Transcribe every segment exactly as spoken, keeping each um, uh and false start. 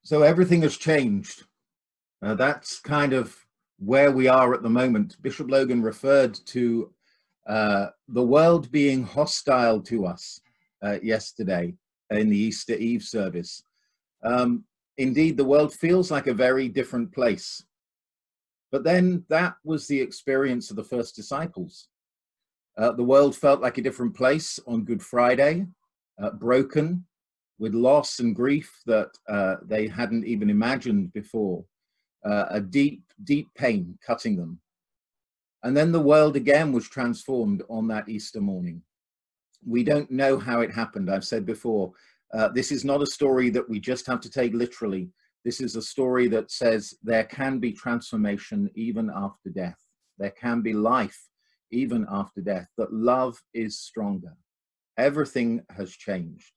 So everything has changed. Uh, that's kind of where we are at the moment. Bishop Logan referred to uh, the world being hostile to us uh, yesterday in the Easter Eve service. Um, indeed, the world feels like a very different place. But then that was the experience of the first disciples. Uh, the world felt like a different place on Good Friday, uh, broken, with loss and grief that uh, they hadn't even imagined before, uh, a deep, deep pain cutting them. And then the world again was transformed on that Easter morning. We don't know how it happened. I've said before, uh, this is not a story that we just have to take literally. This is a story that says there can be transformation even after death. There can be life even after death, that love is stronger. Everything has changed.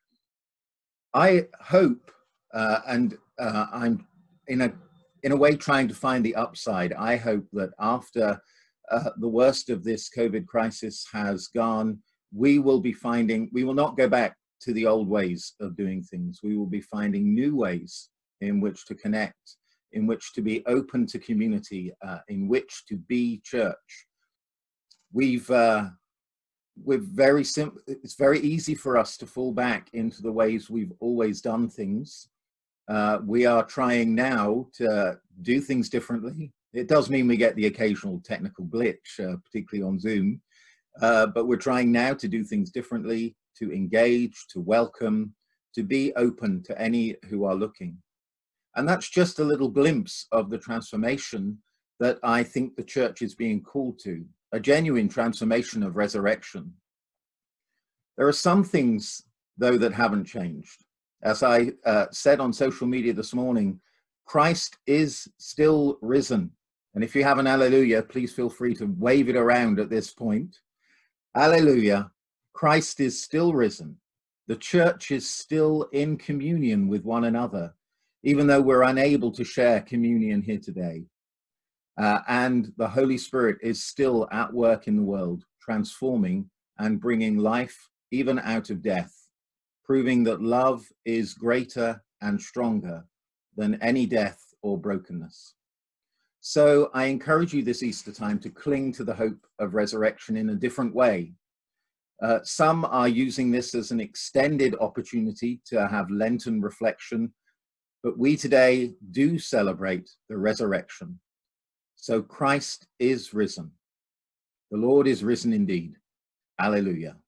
I hope, uh, and uh, I'm in a, in a way trying to find the upside. I hope that after uh, the worst of this COVID crisis has gone, we will be finding, we will not go back to the old ways of doing things. We will be finding new ways in which to connect, in which to be open to community, uh, in which to be church. We've, uh, we're very simple. It's very easy for us to fall back into the ways we've always done things. Uh, we are trying now to do things differently. It does mean we get the occasional technical glitch, uh, particularly on Zoom, uh, but we're trying now to do things differently, to engage, to welcome, to be open to any who are looking. And that's just a little glimpse of the transformation that I think the church is being called to. A genuine transformation of resurrection. There are some things, though, that haven't changed. As I uh, said on social media this morning, Christ is still risen. And if you have an hallelujah, please feel free to wave it around at this point. Hallelujah. Christ is still risen. The church is still in communion with one another, even though we're unable to share communion here today. Uh, and the Holy Spirit is still at work in the world, transforming and bringing life even out of death, proving that love is greater and stronger than any death or brokenness. So I encourage you this Easter time to cling to the hope of resurrection in a different way. Uh, some are using this as an extended opportunity to have Lenten reflection, but we today do celebrate the resurrection. So Christ is risen. The Lord is risen indeed. Alleluia.